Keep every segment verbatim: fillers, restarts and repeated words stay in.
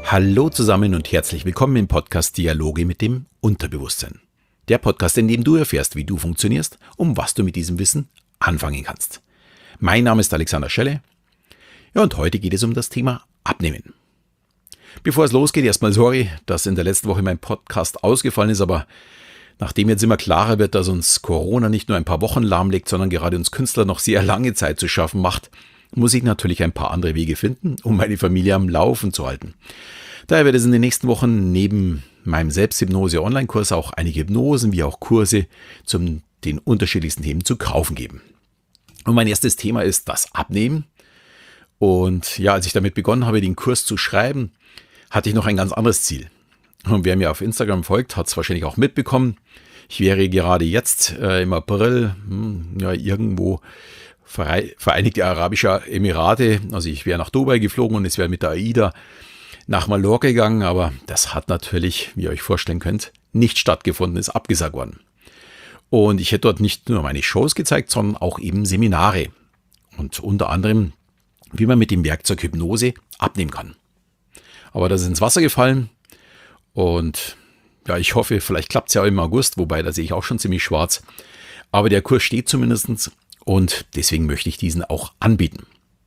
Hallo zusammen und herzlich willkommen im Podcast Dialoge mit dem Unterbewusstsein. Der Podcast, in dem du erfährst, wie du funktionierst, um was du mit diesem Wissen anfangen kannst. Mein Name ist Alexander Schelle. Ja, und heute geht es um das Thema Abnehmen. Bevor es losgeht, erstmal sorry, dass in der letzten Woche mein Podcast ausgefallen ist, aber nachdem jetzt immer klarer wird, dass uns Corona nicht nur ein paar Wochen lahmlegt, sondern gerade uns Künstler noch sehr lange Zeit zu schaffen macht, muss ich natürlich ein paar andere Wege finden, um meine Familie am Laufen zu halten. Daher wird es in den nächsten Wochen neben meinem Selbsthypnose-Online-Kurs auch einige Hypnosen wie auch Kurse zu den unterschiedlichsten Themen zu kaufen geben. Und mein erstes Thema ist das Abnehmen. Und ja, als ich damit begonnen habe, den Kurs zu schreiben, hatte ich noch ein ganz anderes Ziel. Und wer mir auf Instagram folgt, hat es wahrscheinlich auch mitbekommen. Ich wäre gerade jetzt äh, im April hm, ja, irgendwo Vereinigte Arabische Emirate, also ich wäre nach Dubai geflogen und es wäre mit der AIDA nach Mallorca gegangen, aber das hat natürlich, wie ihr euch vorstellen könnt, nicht stattgefunden, ist abgesagt worden. Und ich hätte dort nicht nur meine Shows gezeigt, sondern auch eben Seminare und unter anderem, wie man mit dem Werkzeug Hypnose abnehmen kann. Aber das ist ins Wasser gefallen und ja, ich hoffe, vielleicht klappt es ja auch im August, wobei da sehe ich auch schon ziemlich schwarz, aber der Kurs steht zumindest. Und deswegen möchte ich diesen auch anbieten.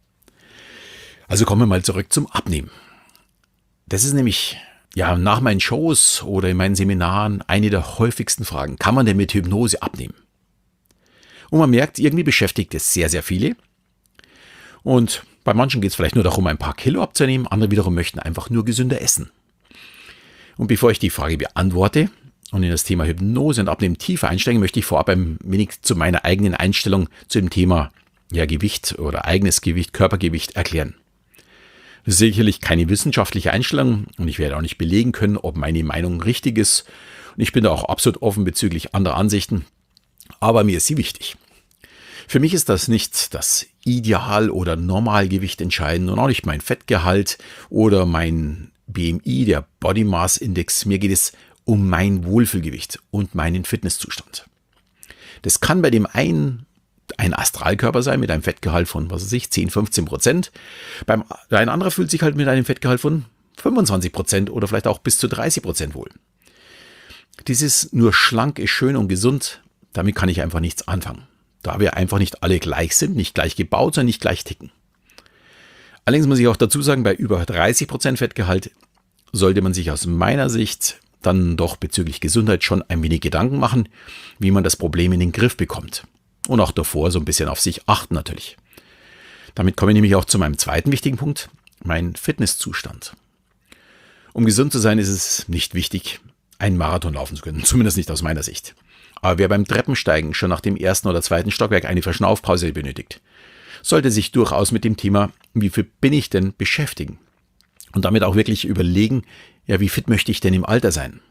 Also kommen wir mal zurück zum Abnehmen. Das ist nämlich ja nach meinen Shows oder in meinen Seminaren eine der häufigsten Fragen. Kann man denn mit Hypnose abnehmen? Und man merkt, irgendwie beschäftigt es sehr, sehr viele. Und bei manchen geht es vielleicht nur darum, ein paar Kilo abzunehmen. Andere wiederum möchten einfach nur gesünder essen. Und bevor ich die Frage beantworte und in das Thema Hypnose und Abnehmen tiefer einsteigen, möchte ich vorab ein wenig zu meiner eigenen Einstellung zu dem Thema ja, Gewicht oder eigenes Gewicht, Körpergewicht erklären. Das ist sicherlich keine wissenschaftliche Einstellung und ich werde auch nicht belegen können, ob meine Meinung richtig ist. Und ich bin da auch absolut offen bezüglich anderer Ansichten, aber mir ist sie wichtig. Für mich ist das nicht das Ideal- oder Normalgewicht entscheidend und auch nicht mein Fettgehalt oder mein B M I, der Body Mass Index. Mir geht es um mein Wohlfühlgewicht und meinen Fitnesszustand. Das kann bei dem einen ein Astralkörper sein mit einem Fettgehalt von, was weiß ich, zehn, fünfzehn Prozent. Beim, ein anderer fühlt sich halt mit einem Fettgehalt von fünfundzwanzig Prozent oder vielleicht auch bis zu dreißig Prozent wohl. Dieses nur schlank ist schön und gesund, damit kann ich einfach nichts anfangen. Da wir einfach nicht alle gleich sind, nicht gleich gebaut, sondern nicht gleich ticken. Allerdings muss ich auch dazu sagen, bei über dreißig Prozent Fettgehalt sollte man sich aus meiner Sicht dann doch bezüglich Gesundheit schon ein wenig Gedanken machen, wie man das Problem in den Griff bekommt. Und auch davor so ein bisschen auf sich achten natürlich. Damit komme ich nämlich auch zu meinem zweiten wichtigen Punkt, mein Fitnesszustand. Um gesund zu sein, ist es nicht wichtig, einen Marathon laufen zu können, zumindest nicht aus meiner Sicht. Aber wer beim Treppensteigen schon nach dem ersten oder zweiten Stockwerk eine Verschnaufpause benötigt, sollte sich durchaus mit dem Thema, wie fit bin ich denn, beschäftigen. Und damit auch wirklich überlegen, ja, wie fit möchte ich denn im Alter sein?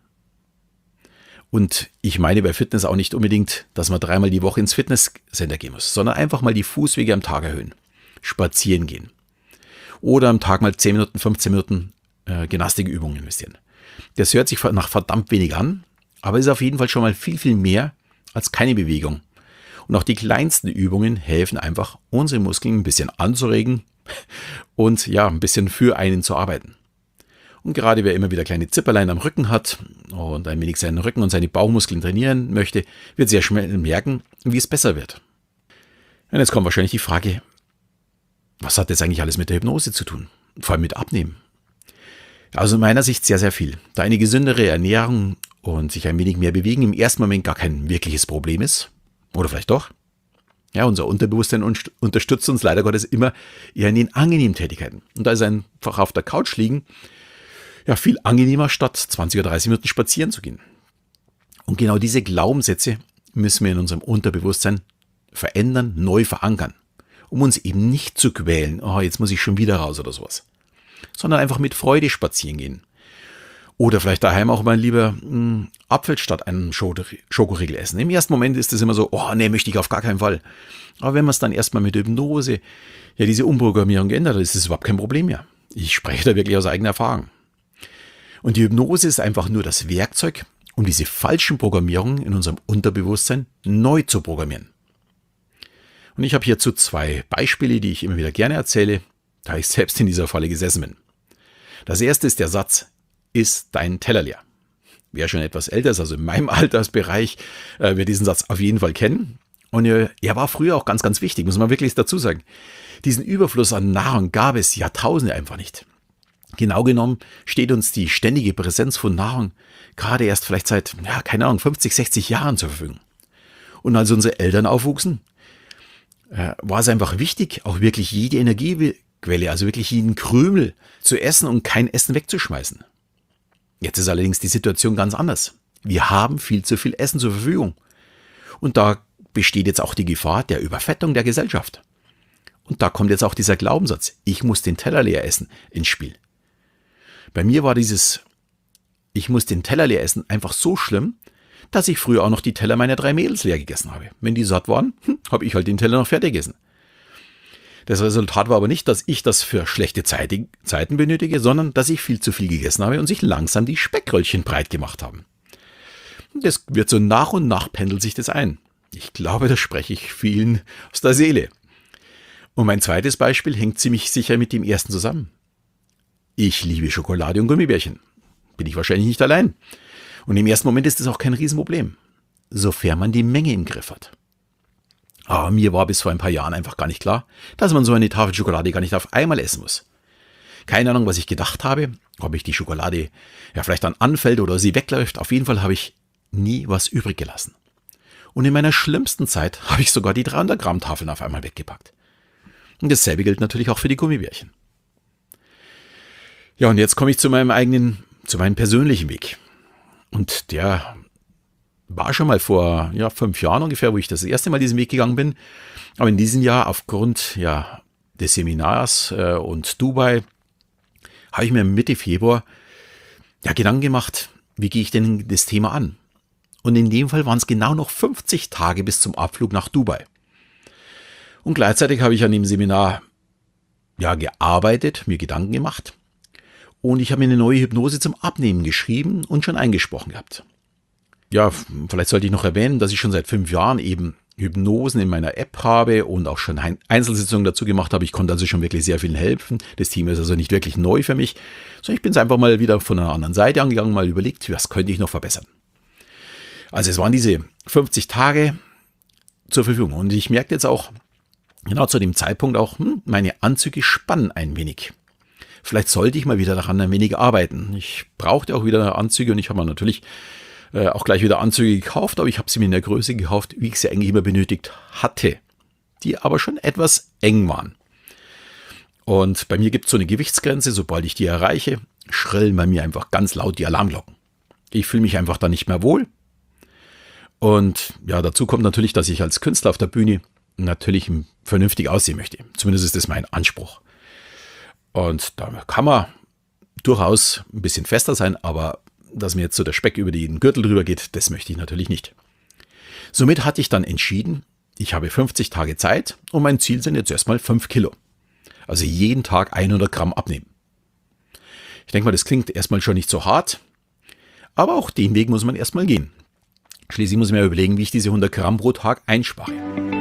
Und ich meine bei Fitness auch nicht unbedingt, dass man dreimal die Woche ins Fitnesscenter gehen muss, sondern einfach mal die Fußwege am Tag erhöhen, spazieren gehen oder am Tag mal zehn Minuten, fünfzehn Minuten äh, Gymnastikübungen investieren. Das hört sich nach verdammt wenig an, aber ist auf jeden Fall schon mal viel, viel mehr als keine Bewegung. Und auch die kleinsten Übungen helfen einfach, unsere Muskeln ein bisschen anzuregen und ja, ein bisschen für einen zu arbeiten. Und gerade wer immer wieder kleine Zipperlein am Rücken hat und ein wenig seinen Rücken und seine Bauchmuskeln trainieren möchte, wird sehr schnell merken, wie es besser wird. Und jetzt kommt wahrscheinlich die Frage, was hat das eigentlich alles mit der Hypnose zu tun? Vor allem mit Abnehmen. Also in meiner Sicht sehr, sehr viel. Da eine gesündere Ernährung und sich ein wenig mehr bewegen im ersten Moment gar kein wirkliches Problem ist. Oder vielleicht doch. Ja, unser Unterbewusstsein unterstützt uns leider Gottes immer eher in den angenehmen Tätigkeiten. Und da ist einfach auf der Couch liegen ja viel angenehmer, statt zwanzig oder dreißig Minuten spazieren zu gehen. Und genau diese Glaubenssätze müssen wir in unserem Unterbewusstsein verändern, neu verankern, um uns eben nicht zu quälen, oh, jetzt muss ich schon wieder raus oder sowas, sondern einfach mit Freude spazieren gehen. Oder vielleicht daheim auch mal lieber mh, Apfel statt einem Schokoriegel essen. Im ersten Moment ist es immer so, oh nee, möchte ich auf gar keinen Fall. Aber wenn man es dann erstmal mit Hypnose, ja diese Umprogrammierung geändert hat, ist es überhaupt kein Problem mehr. Ich spreche da wirklich aus eigener Erfahrung. Und die Hypnose ist einfach nur das Werkzeug, um diese falschen Programmierungen in unserem Unterbewusstsein neu zu programmieren. Und ich habe hierzu zwei Beispiele, die ich immer wieder gerne erzähle, da ich selbst in dieser Falle gesessen bin. Das erste ist der Satz, ist dein Teller leer? Wer schon etwas älter ist, also in meinem Altersbereich, äh, wird diesen Satz auf jeden Fall kennen. Und äh, er war früher auch ganz, ganz wichtig, muss man wirklich dazu sagen. Diesen Überfluss an Nahrung gab es Jahrtausende einfach nicht. Genau genommen steht uns die ständige Präsenz von Nahrung gerade erst vielleicht seit, ja, keine Ahnung, fünfzig, sechzig Jahren zur Verfügung. Und als unsere Eltern aufwuchsen, äh, war es einfach wichtig, auch wirklich jede Energiequelle, also wirklich jeden Krümel zu essen und kein Essen wegzuschmeißen. Jetzt ist allerdings die Situation ganz anders. Wir haben viel zu viel Essen zur Verfügung. Und da besteht jetzt auch die Gefahr der Überfettung der Gesellschaft. Und da kommt jetzt auch dieser Glaubenssatz, ich muss den Teller leer essen, ins Spiel. Bei mir war dieses, ich muss den Teller leer essen, einfach so schlimm, dass ich früher auch noch die Teller meiner drei Mädels leer gegessen habe. Wenn die satt waren, hm, habe ich halt den Teller noch fertig gegessen. Das Resultat war aber nicht, dass ich das für schlechte Zeiten benötige, sondern dass ich viel zu viel gegessen habe und sich langsam die Speckröllchen breit gemacht haben. Das wird so nach und nach pendelt sich das ein. Ich glaube, da spreche ich vielen aus der Seele. Und mein zweites Beispiel hängt ziemlich sicher mit dem ersten zusammen. Ich liebe Schokolade und Gummibärchen. Bin ich wahrscheinlich nicht allein. Und im ersten Moment ist das auch kein Riesenproblem, sofern man die Menge im Griff hat. Aber mir war bis vor ein paar Jahren einfach gar nicht klar, dass man so eine Tafel Schokolade gar nicht auf einmal essen muss. Keine Ahnung, was ich gedacht habe, ob ich die Schokolade ja vielleicht dann anfällt oder sie wegläuft. Auf jeden Fall habe ich nie was übrig gelassen. Und in meiner schlimmsten Zeit habe ich sogar die dreihundert Gramm Tafeln auf einmal weggepackt. Und dasselbe gilt natürlich auch für die Gummibärchen. Ja, und jetzt komme ich zu meinem eigenen, zu meinem persönlichen Weg. Und der war schon mal vor ja, fünf Jahren ungefähr, wo ich das erste Mal diesen Weg gegangen bin. Aber in diesem Jahr aufgrund ja, des Seminars äh, und Dubai habe ich mir Mitte Februar ja, Gedanken gemacht, wie gehe ich denn das Thema an? Und in dem Fall waren es genau noch fünfzig Tage bis zum Abflug nach Dubai. Und gleichzeitig habe ich an dem Seminar ja, gearbeitet, mir Gedanken gemacht. Und ich habe mir eine neue Hypnose zum Abnehmen geschrieben und schon eingesprochen gehabt. Ja, vielleicht sollte ich noch erwähnen, dass ich schon seit fünf Jahren eben Hypnosen in meiner App habe und auch schon Einzelsitzungen dazu gemacht habe. Ich konnte also schon wirklich sehr vielen helfen. Das Team ist also nicht wirklich neu für mich, sondern ich bin es einfach mal wieder von einer anderen Seite angegangen, mal überlegt, was könnte ich noch verbessern. Also es waren diese fünfzig Tage zur Verfügung und ich merkte jetzt auch, genau zu dem Zeitpunkt auch, hm, meine Anzüge spannen ein wenig. Vielleicht sollte ich mal wieder daran ein wenig arbeiten. Ich brauchte auch wieder Anzüge und ich habe mir natürlich äh, auch gleich wieder Anzüge gekauft, aber ich habe sie mir in der Größe gekauft, wie ich sie eigentlich immer benötigt hatte, die aber schon etwas eng waren. Und bei mir gibt es so eine Gewichtsgrenze, sobald ich die erreiche, schrillen bei mir einfach ganz laut die Alarmglocken. Ich fühle mich einfach da nicht mehr wohl. Und ja, dazu kommt natürlich, dass ich als Künstler auf der Bühne natürlich vernünftig aussehen möchte. Zumindest ist das mein Anspruch. Und da kann man durchaus ein bisschen fester sein, aber dass mir jetzt so der Speck über den Gürtel drüber geht, das möchte ich natürlich nicht. Somit hatte ich dann entschieden, ich habe fünfzig Tage Zeit und mein Ziel sind jetzt erstmal fünf Kilo. Also jeden Tag hundert Gramm abnehmen. Ich denke mal, das klingt erstmal schon nicht so hart, aber auch den Weg muss man erstmal gehen. Schließlich muss ich mir überlegen, wie ich diese hundert Gramm pro Tag einspare.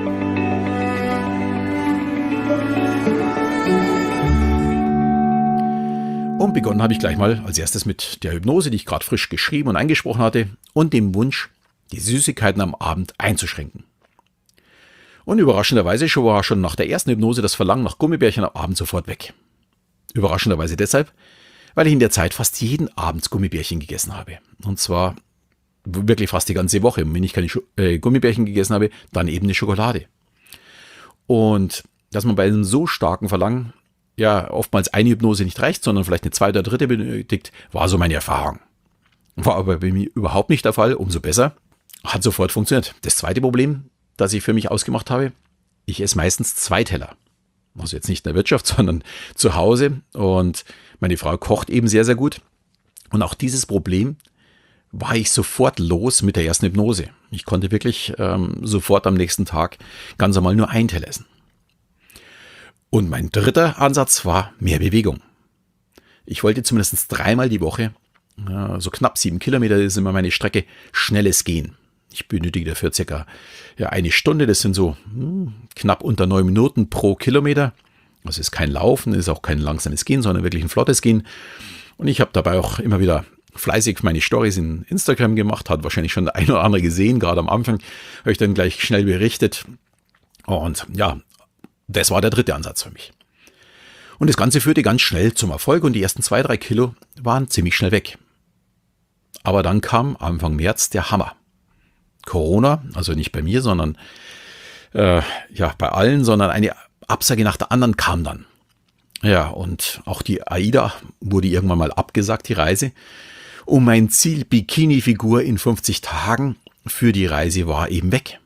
Und begonnen habe ich gleich mal als erstes mit der Hypnose, die ich gerade frisch geschrieben und eingesprochen hatte, und dem Wunsch, die Süßigkeiten am Abend einzuschränken. Und überraschenderweise war schon nach der ersten Hypnose das Verlangen nach Gummibärchen am Abend sofort weg. Überraschenderweise deshalb, weil ich in der Zeit fast jeden Abend Gummibärchen gegessen habe. Und zwar wirklich fast die ganze Woche. Und wenn ich keine äh, Gummibärchen gegessen habe, dann eben eine Schokolade. Und dass man bei einem so starken Verlangen ja oftmals eine Hypnose nicht reicht, sondern vielleicht eine zweite oder dritte benötigt, war so meine Erfahrung. War aber bei mir überhaupt nicht der Fall, umso besser. Hat sofort funktioniert. Das zweite Problem, das ich für mich ausgemacht habe, ich esse meistens zwei Teller. Also jetzt nicht in der Wirtschaft, sondern zu Hause. Und meine Frau kocht eben sehr, sehr gut. Und auch dieses Problem war ich sofort los mit der ersten Hypnose. Ich konnte wirklich ähm, sofort am nächsten Tag ganz normal nur einen Teller essen. Und mein dritter Ansatz war mehr Bewegung. Ich wollte zumindest dreimal die Woche, ja, so knapp sieben Kilometer ist immer meine Strecke, schnelles Gehen. Ich benötige dafür circa ja, eine Stunde, das sind so hm, knapp unter neun Minuten pro Kilometer. Das ist kein Laufen, ist auch kein langsames Gehen, sondern wirklich ein flottes Gehen. Und ich habe dabei auch immer wieder fleißig meine Stories in Instagram gemacht, hat wahrscheinlich schon der ein oder andere gesehen, gerade am Anfang habe ich dann gleich schnell berichtet. Und ja, das war der dritte Ansatz für mich. Und das Ganze führte ganz schnell zum Erfolg und die ersten zwei, drei Kilo waren ziemlich schnell weg. Aber dann kam Anfang März der Hammer. Corona, also nicht bei mir, sondern äh, ja bei allen, sondern eine Absage nach der anderen kam dann. Ja, und auch die AIDA wurde irgendwann mal abgesagt, die Reise. Und mein Ziel Bikini-Figur in fünfzig Tagen für die Reise war eben weg.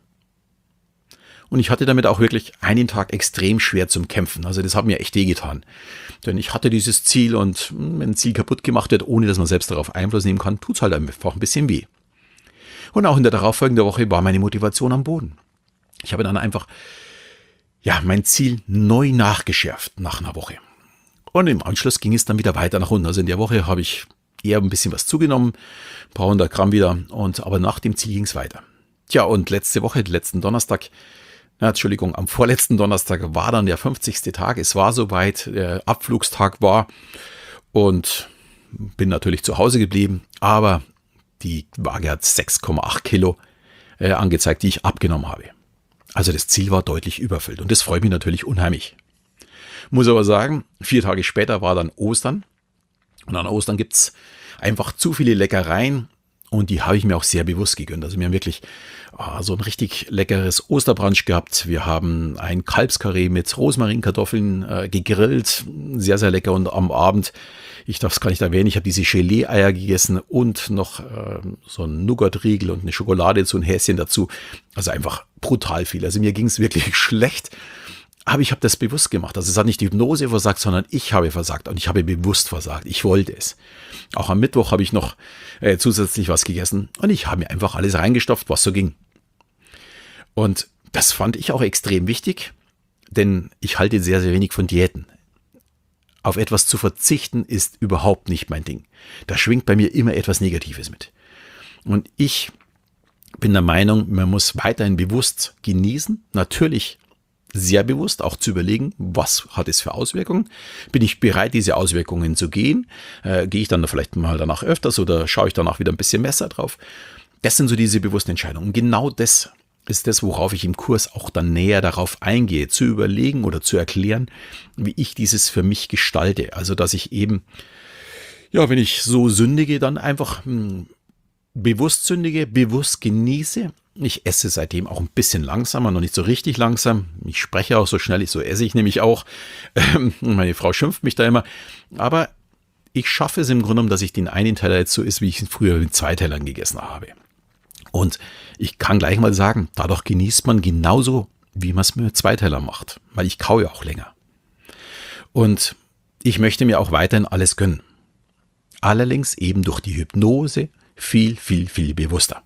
Und ich hatte damit auch wirklich einen Tag extrem schwer zum Kämpfen. Also das hat mir echt wehgetan. Denn ich hatte dieses Ziel und wenn ein Ziel kaputt gemacht wird, ohne dass man selbst darauf Einfluss nehmen kann, tut es halt einfach ein bisschen weh. Und auch in der darauffolgenden Woche war meine Motivation am Boden. Ich habe dann einfach ja, mein Ziel neu nachgeschärft nach einer Woche. Und im Anschluss ging es dann wieder weiter nach unten. Also in der Woche habe ich eher ein bisschen was zugenommen, ein paar hundert Gramm wieder. Und aber nach dem Ziel ging es weiter. Tja, und letzte Woche, letzten Donnerstag, ja, Entschuldigung, am vorletzten Donnerstag war dann der fünfzigste Tag. Es war soweit, der Abflugstag war und bin natürlich zu Hause geblieben. Aber die Waage hat sechs Komma acht Kilo äh, angezeigt, die ich abgenommen habe. Also das Ziel war deutlich überfüllt und das freut mich natürlich unheimlich. Muss aber sagen, vier Tage später war dann Ostern und an Ostern gibt's einfach zu viele Leckereien und die habe ich mir auch sehr bewusst gegönnt. Also wir haben wirklich oh, so ein richtig leckeres Osterbrunch gehabt. Wir haben ein Kalbskarree mit Rosmarinkartoffeln äh, gegrillt, sehr, sehr lecker und am Abend, ich darf es gar nicht erwähnen, ich habe diese Gelee-Eier gegessen und noch äh, so ein Nougat-Riegel und eine Schokolade, so ein Häschen dazu. Also einfach brutal viel. Also mir ging es wirklich schlecht, aber ich habe das bewusst gemacht. Also es hat nicht die Hypnose versagt, sondern ich habe versagt und ich habe bewusst versagt. Ich wollte es. Auch am Mittwoch habe ich noch äh, zusätzlich was gegessen und ich habe mir einfach alles reingestopft, was so ging. Und das fand ich auch extrem wichtig, denn ich halte sehr, sehr wenig von Diäten. Auf etwas zu verzichten ist überhaupt nicht mein Ding. Da schwingt bei mir immer etwas Negatives mit. Und ich bin der Meinung, man muss weiterhin bewusst genießen. Natürlich sehr bewusst auch zu überlegen, was hat es für Auswirkungen. Bin ich bereit, diese Auswirkungen zu gehen? Äh, gehe ich dann vielleicht mal danach öfters oder schaue ich danach wieder ein bisschen besser drauf? Das sind so diese bewussten Entscheidungen. Und genau das ist das, worauf ich im Kurs auch dann näher darauf eingehe, zu überlegen oder zu erklären, wie ich dieses für mich gestalte. Also, dass ich eben, ja, wenn ich so sündige, dann einfach hm, bewusst sündige, bewusst genieße. Ich esse seitdem auch ein bisschen langsamer, noch nicht so richtig langsam. Ich spreche auch so schnell, so esse ich nämlich auch. Meine Frau schimpft mich da immer. Aber ich schaffe es im Grunde genommen, dass ich den einen Teller jetzt so esse, wie ich ihn früher mit zwei Tellern gegessen habe. Und ich kann gleich mal sagen, dadurch genießt man genauso, wie man es mit zwei Tellern macht. Weil ich kaue auch länger. Und ich möchte mir auch weiterhin alles gönnen. Allerdings eben durch die Hypnose viel, viel, viel bewusster.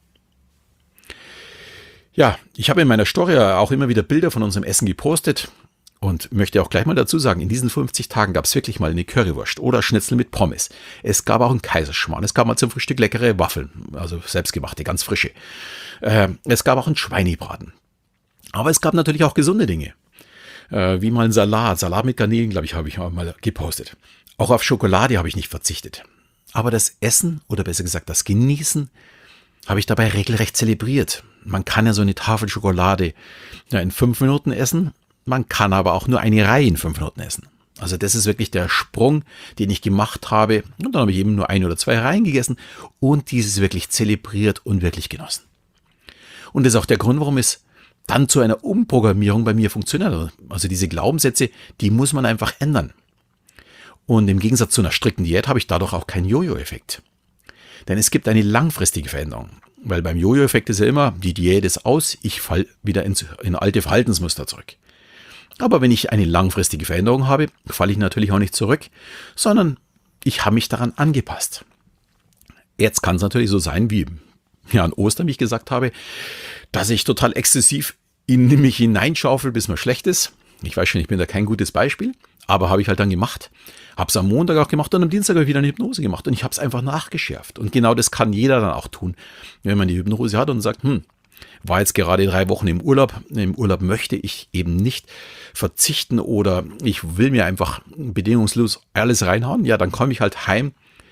Ja, ich habe in meiner Story auch immer wieder Bilder von unserem Essen gepostet und möchte auch gleich mal dazu sagen, in diesen fünfzig Tagen gab es wirklich mal eine Currywurst oder Schnitzel mit Pommes. Es gab auch einen Kaiserschmarrn, es gab mal zum Frühstück leckere Waffeln, also selbstgemachte, ganz frische. Äh, es gab auch einen Schweinebraten. Aber es gab natürlich auch gesunde Dinge, äh, wie mal ein Salat, Salat mit Garnelen, glaube ich, habe ich mal gepostet. Auch auf Schokolade habe ich nicht verzichtet. Aber das Essen, oder besser gesagt das Genießen, habe ich dabei regelrecht zelebriert. Man kann ja so eine Tafel Schokolade ja, in fünf Minuten essen, man kann aber auch nur eine Reihe in fünf Minuten essen. Also das ist wirklich der Sprung, den ich gemacht habe. Und dann habe ich eben nur ein oder zwei Reihen gegessen und dieses wirklich zelebriert und wirklich genossen. Und das ist auch der Grund, warum es dann zu einer Umprogrammierung bei mir funktioniert. Also diese Glaubenssätze, die muss man einfach ändern. Und im Gegensatz zu einer strikten Diät habe ich dadurch auch keinen Jojo-Effekt. Denn es gibt eine langfristige Veränderung. Weil beim Jojo-Effekt ist ja immer, die Diät ist aus, ich falle wieder ins, in alte Verhaltensmuster zurück. Aber wenn ich eine langfristige Veränderung habe, falle ich natürlich auch nicht zurück, sondern ich habe mich daran angepasst. Jetzt kann es natürlich so sein, wie ja, an Ostern, wie ich gesagt habe, dass ich total exzessiv in mich hineinschaufel, bis mir schlecht ist. Ich weiß schon, ich bin da kein gutes Beispiel, aber habe ich halt dann gemacht. Habe es am Montag auch gemacht und am Dienstag habe ich wieder eine Hypnose gemacht und ich habe es einfach nachgeschärft. Und genau das kann jeder dann auch tun, wenn man die Hypnose hat und sagt, hm, war jetzt gerade drei Wochen im Urlaub. Im Urlaub möchte ich eben nicht verzichten oder ich will mir einfach bedingungslos alles reinhauen. Ja, dann komme ich halt heim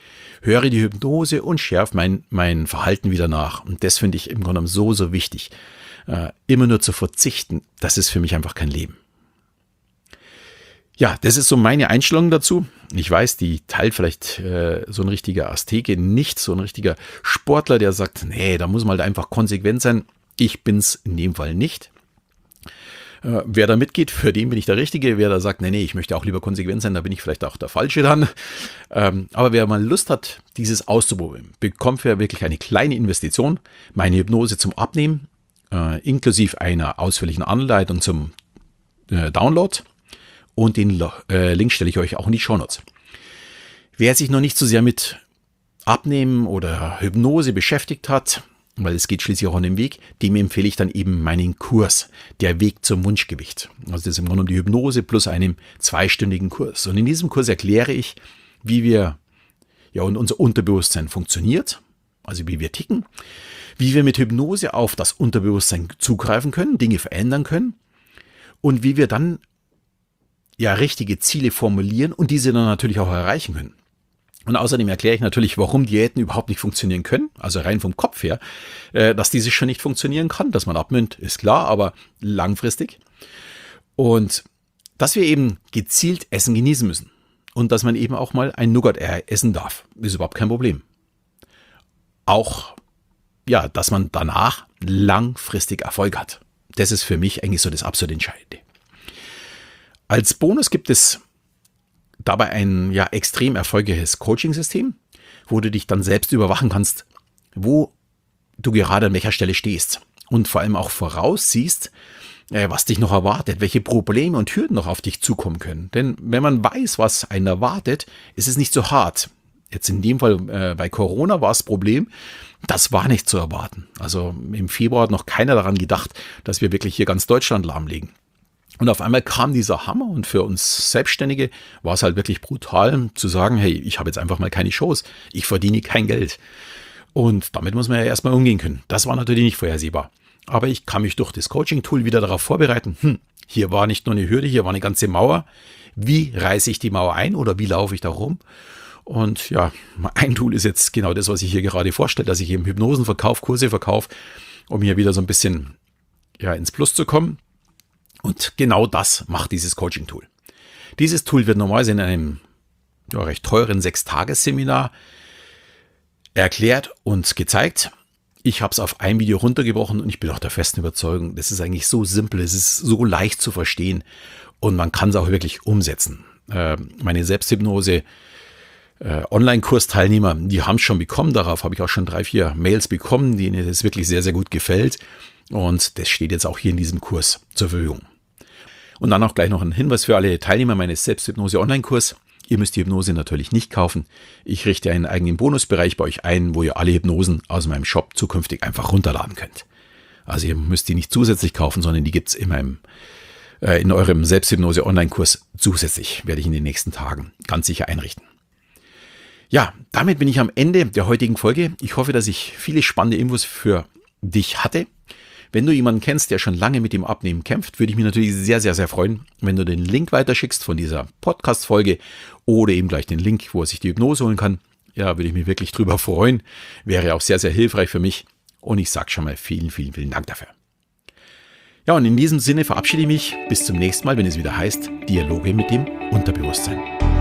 höre die Hypnose und schärfe mein, mein Verhalten wieder nach. Und das finde ich im Grunde genommen so, so wichtig. Äh, immer nur zu verzichten, das ist für mich einfach kein Leben. Ja, das ist so meine Einstellung dazu. Ich weiß, die teilt vielleicht äh, so ein richtiger Azteke nicht, so ein richtiger Sportler, der sagt, nee, da muss man halt einfach konsequent sein. Ich bin's in dem Fall nicht. Äh, wer da mitgeht, für den bin ich der Richtige. Wer da sagt, nee, nee, ich möchte auch lieber konsequent sein, da bin ich vielleicht auch der Falsche dann. Ähm, aber wer mal Lust hat, dieses auszuprobieren, bekommt für wirklich eine kleine Investition meine Hypnose zum Abnehmen, äh, inklusive einer ausführlichen Anleitung zum äh, Download. Und den äh, Link stelle ich euch auch in die Shownotes. Wer sich noch nicht so sehr mit Abnehmen oder Hypnose beschäftigt hat, weil es geht schließlich auch an den Weg, dem empfehle ich dann eben meinen Kurs, der Weg zum Wunschgewicht. Also das ist im Grunde genommen die Hypnose plus einem zweistündigen Kurs. Und in diesem Kurs erkläre ich, wie wir, ja, und unser Unterbewusstsein funktioniert, also wie wir ticken, wie wir mit Hypnose auf das Unterbewusstsein zugreifen können, Dinge verändern können und wie wir dann ja richtige Ziele formulieren und diese dann natürlich auch erreichen können. Und außerdem erkläre ich natürlich, warum Diäten überhaupt nicht funktionieren können, also rein vom Kopf her, dass diese schon nicht funktionieren kann, dass man abnimmt, ist klar, aber langfristig. Und dass wir eben gezielt Essen genießen müssen und dass man eben auch mal ein Nougat essen darf, ist überhaupt kein Problem. Auch, ja, dass man danach langfristig Erfolg hat. Das ist für mich eigentlich so das absolut Entscheidende. Als Bonus gibt es dabei ein ja extrem erfolgreiches Coaching-System, wo du dich dann selbst überwachen kannst, wo du gerade an welcher Stelle stehst und vor allem auch voraussiehst, was dich noch erwartet, welche Probleme und Hürden noch auf dich zukommen können. Denn wenn man weiß, was einen erwartet, ist es nicht so hart. Jetzt in dem Fall äh, bei Corona war das Problem, das war nicht zu erwarten. Also im Februar hat noch keiner daran gedacht, dass wir wirklich hier ganz Deutschland lahmlegen. Und auf einmal kam dieser Hammer und für uns Selbstständige war es halt wirklich brutal zu sagen, hey, ich habe jetzt einfach mal keine Chance, ich verdiene kein Geld. Und damit muss man ja erstmal umgehen können. Das war natürlich nicht vorhersehbar. Aber ich kann mich durch das Coaching-Tool wieder darauf vorbereiten, hm, hier war nicht nur eine Hürde, hier war eine ganze Mauer. Wie reiße ich die Mauer ein oder wie laufe ich da rum? Und ja, ein Tool ist jetzt genau das, was ich hier gerade vorstelle, dass ich eben Hypnosen verkaufe, Kurse verkaufe, um hier wieder so ein bisschen ja, ins Plus zu kommen. Und genau das macht dieses Coaching-Tool. Dieses Tool wird normalerweise in einem ja, recht teuren Sechs-Tages-Seminar erklärt und gezeigt. Ich habe es auf ein Video runtergebrochen und ich bin auch der festen Überzeugung, das ist eigentlich so simpel, es ist so leicht zu verstehen und man kann es auch wirklich umsetzen. Äh, meine Selbsthypnose äh, Online-Kursteilnehmer, die haben es schon bekommen, darauf habe ich auch schon drei, vier Mails bekommen, denen es wirklich sehr, sehr gut gefällt und das steht jetzt auch hier in diesem Kurs zur Verfügung. Und dann auch gleich noch ein Hinweis für alle Teilnehmer meines Selbsthypnose-Online-Kurs. Ihr müsst die Hypnose natürlich nicht kaufen. Ich richte einen eigenen Bonusbereich bei euch ein, wo ihr alle Hypnosen aus meinem Shop zukünftig einfach runterladen könnt. Also ihr müsst die nicht zusätzlich kaufen, sondern die gibt's in meinem, äh, in eurem Selbsthypnose-Online-Kurs zusätzlich. Werde ich in den nächsten Tagen ganz sicher einrichten. Ja, damit bin ich am Ende der heutigen Folge. Ich hoffe, dass ich viele spannende Infos für dich hatte. Wenn du jemanden kennst, der schon lange mit dem Abnehmen kämpft, würde ich mich natürlich sehr, sehr, sehr freuen, wenn du den Link weiterschickst von dieser Podcast-Folge oder eben gleich den Link, wo er sich die Hypnose holen kann. Ja, würde ich mich wirklich drüber freuen. Wäre auch sehr, sehr hilfreich für mich. Und ich sage schon mal vielen, vielen, vielen Dank dafür. Ja, und in diesem Sinne verabschiede ich mich. Bis zum nächsten Mal, wenn es wieder heißt, Dialoge mit dem Unterbewusstsein.